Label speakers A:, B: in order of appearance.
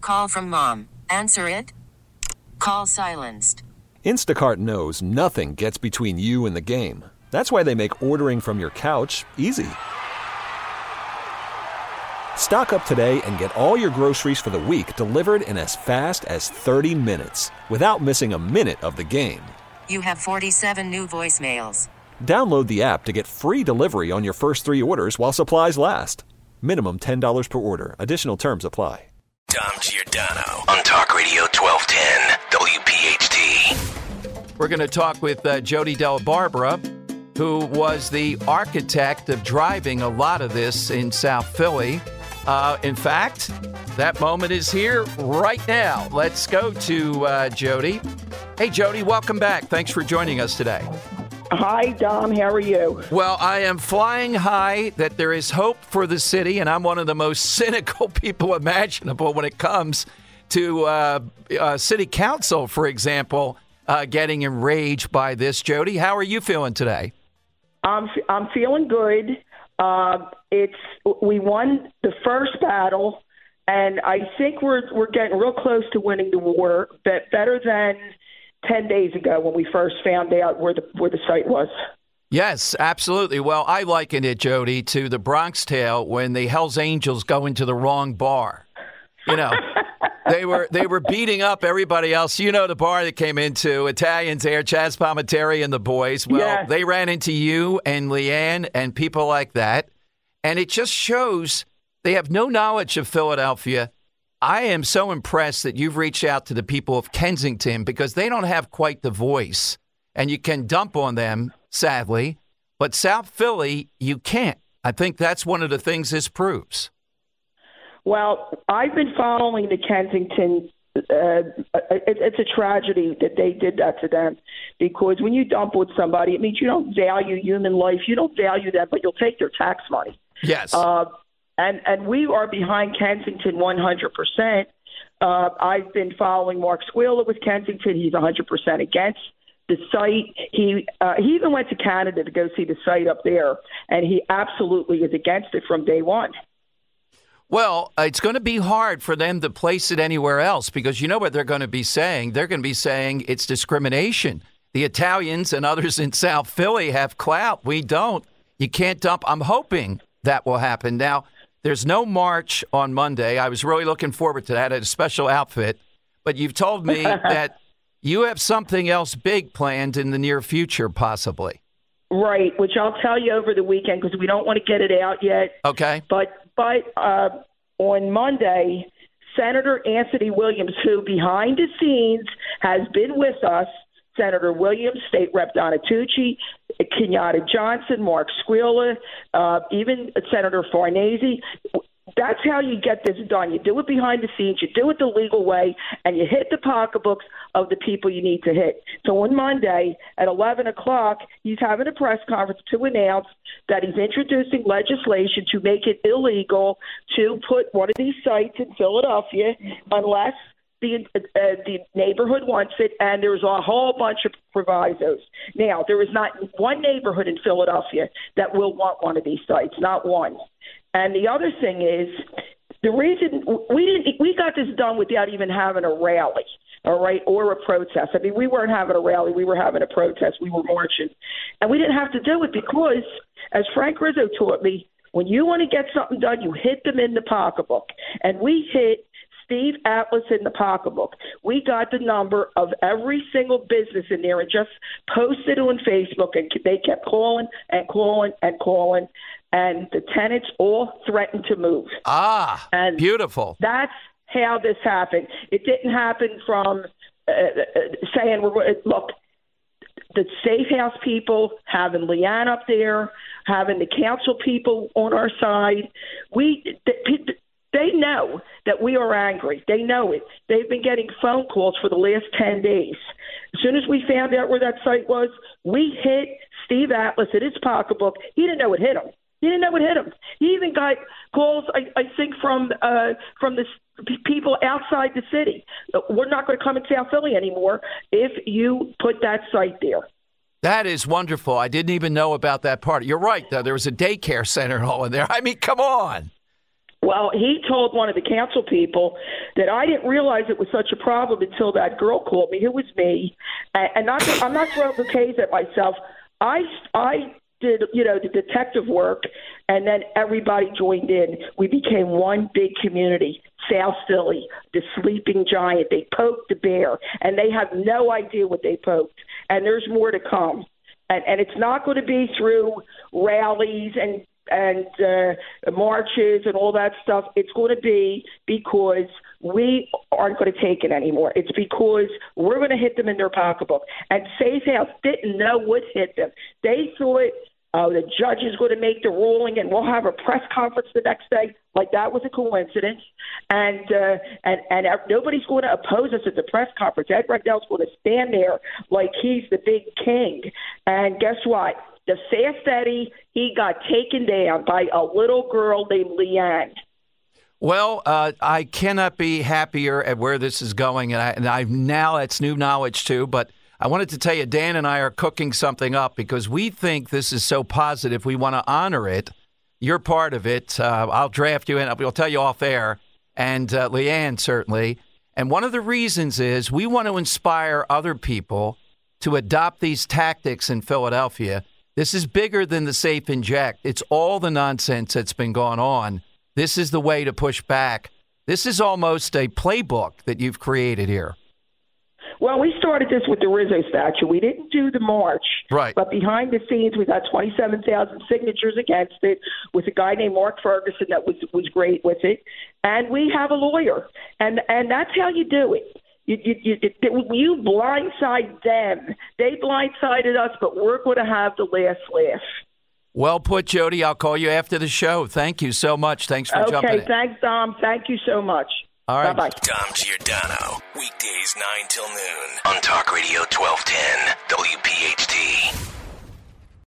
A: Call from mom. Answer it. Call silenced.
B: Instacart knows nothing gets between you and the game. That's why they make ordering from your couch easy. Stock up today and get all your groceries for the week delivered in as fast as 30 minutes without missing a minute of the game.
A: You have 47 new voicemails.
B: Download the app to get free delivery on your first 3 orders while supplies last. Minimum $10 per order. Additional terms apply.
C: Dom Giordano on Talk Radio 1210 WPHT.
D: We're going to talk with Jody Della Barbara, who was the architect of driving a lot of this in South Philly. In fact, that moment is here right now. Let's go to Jody. Hey, Jody, welcome back. Thanks for joining us today.
E: Hi, Dom. How are you?
D: Well, I am flying high that there is hope for the city, and I'm one of the most cynical people imaginable when it comes to city council, for example, getting enraged by this. Jody, how are you feeling today?
E: I'm feeling good. We won the first battle, and I think we're getting real close to winning the war, but better than 10 days ago when we first found out where the site was.
D: Yes, absolutely. Well, I liken it, Jody, to the Bronx Tale when the Hells Angels go into the wrong bar. You know, they were beating up everybody else. You know, the bar they came into, Italians there, Chaz Palminteri and the boys. Well,
E: yeah.
D: They ran into you and Leanne and people like that. And it just shows they have no knowledge of Philadelphia. I am so impressed that you've reached out to the people of Kensington because they don't have quite the voice. And you can dump on them, sadly. But South Philly, you can't. I think that's one of the things this proves.
E: Well, I've been following the Kensington. It's a tragedy that they did that to them because when you dump with somebody, it means you don't value human life. You don't value them, but you'll take their tax money.
D: Yes.
E: And we are behind Kensington 100%. I've been following Mark Squilla with Kensington. He's 100% against the site. He even went to Canada to go see the site up there, and he absolutely is against it from day one.
D: Well, it's going to be hard for them to place it anywhere else because you know what they're going to be saying? They're going to be saying it's discrimination. The Italians and others in South Philly have clout. We don't. You can't dump. I'm hoping that will happen. Now, there's no march on Monday. I was really looking forward to that. I had a special outfit. But you've told me that you have something else big planned in the near future, possibly.
E: Right, which I'll tell you over the weekend because we don't want to get it out yet.
D: Okay.
E: But on Monday, Senator Anthony Williams, who behind the scenes has been with us, Senator Williams, State Rep Donatucci, Kenyatta Johnson, Mark Squilla, even Senator Farnese. That's how you get this done. You do it behind the scenes, you do it the legal way, and you hit the pocketbooks of the people you need to hit. So on Monday at 11 o'clock, he's having a press conference to announce that he's introducing legislation to make it illegal to put one of these sites in Philadelphia unless the neighborhood wants it, and there's a whole bunch of provisos. Now, there is not one neighborhood in Philadelphia that will want one of these sites, not one. And the other thing is, the reason we got this done without even having a rally, all right, or a protest. I mean, we weren't having a rally, we were having a protest, we were marching. And we didn't have to do it because, as Frank Rizzo taught me, when you want to get something done, you hit them in the pocketbook. And we hit Steve Atlas in the pocketbook. We got the number of every single business in there and just posted on Facebook, and they kept calling and calling and calling. And the tenants all threatened to move.
D: And beautiful.
E: That's how this happened. It didn't happen from saying, look, the Safe House people, having Leanne up there, having the council people on our side, they know that we are angry. They know it. They've been getting phone calls for the last 10 days. As soon as we found out where that site was, we hit Steve Atlas in his pocketbook. He didn't know it hit him. He even got calls, I think, from the people outside the city. We're not going to come in South Philly anymore if you put that site there.
D: That is wonderful. I didn't even know about that part. You're right, though. There was a daycare center and all in there. I mean, come on.
E: Well, he told one of the council people that I didn't realize it was such a problem until that girl called me. It was me, and I'm not throwing bouquets at myself. I did, the detective work, and then everybody joined in. We became one big community. South Philly, the sleeping giant. They poked the bear, and they have no idea what they poked. And there's more to come. And it's not going to be through rallies and marches and all that stuff. It's going to be because we aren't going to take it anymore. It's because we're going to hit them in their pocketbook. And Safe House didn't know what hit them. They thought the judge is going to make the ruling and we'll have a press conference the next day. Like that was a coincidence. And nobody's going to oppose us at the press conference. Ed Rendell's going to stand there like he's the big king. And guess what? The Fast Eddie, he got taken down by a little girl named Leanne.
D: Well, I cannot be happier at where this is going, and I've now that's new knowledge too. But I wanted to tell you, Dan and I are cooking something up because we think this is so positive. We want to honor it. You're part of it. I'll draft you in. We'll tell you off air, and Leanne certainly. And one of the reasons is we want to inspire other people to adopt these tactics in Philadelphia. This is bigger than the safe inject. It's all the nonsense that's been going on. This is the way to push back. This is almost a playbook that you've created here.
E: Well, we started this with the Rizzo statue. We didn't do the march.
D: Right.
E: But behind the scenes, we got 27,000 signatures against it with a guy named Mark Ferguson that was great with it. And we have a lawyer. And that's how you do it. You blindside them. They blindsided us, but we're going to have the last laugh.
D: Well put, Jody. I'll call you after the show. Thank you so much. Thanks for jumping in.
E: Okay, thanks, Dom. Thank you so much.
D: All right.
E: Bye-bye.
C: Dom Giordano, weekdays 9 till noon on Talk Radio 1210, WP.